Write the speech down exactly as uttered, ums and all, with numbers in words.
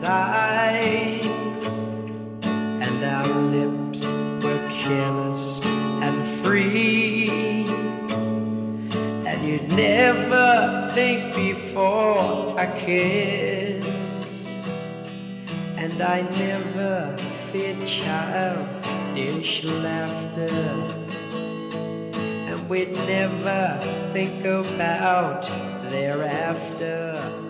and eyes, and our lips were careless and free. And you'd never think before I kiss, and I never feared childish laughter, and we'd never think about thereafter.